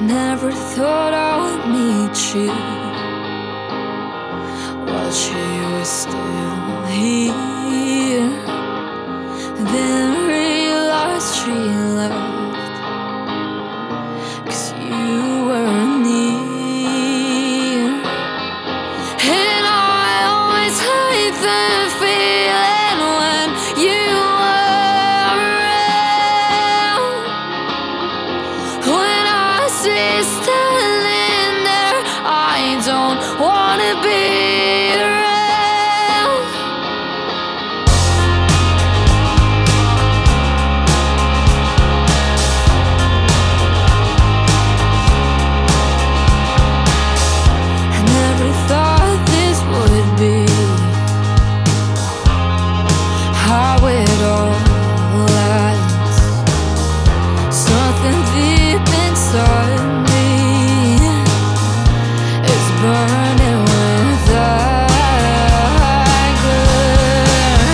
Never thought I would meet you while she was still here. Then realized she left 'cause you were near. And I always hate the feeling when you were around. When I see standing there, I don't wanna be around. I never thought this would be how it all ends. Something deep inside me is burning with anger.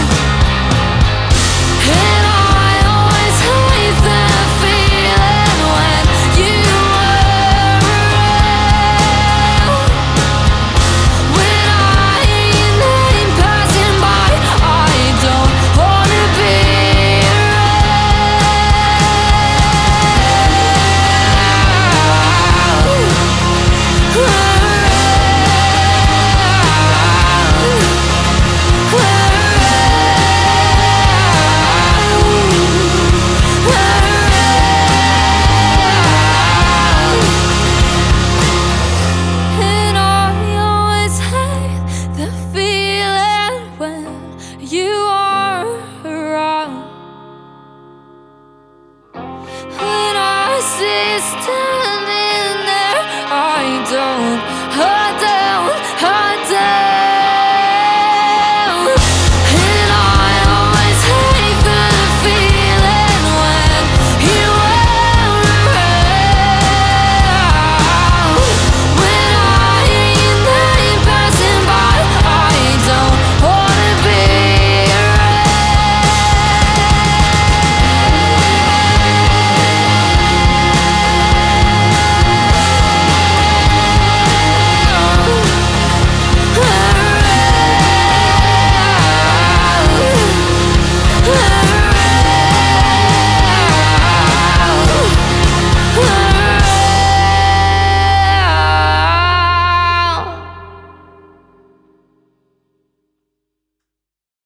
And I always hate the feeling when you were around. When I hear your name passing by, I don't wanna be And I always hate the feeling when you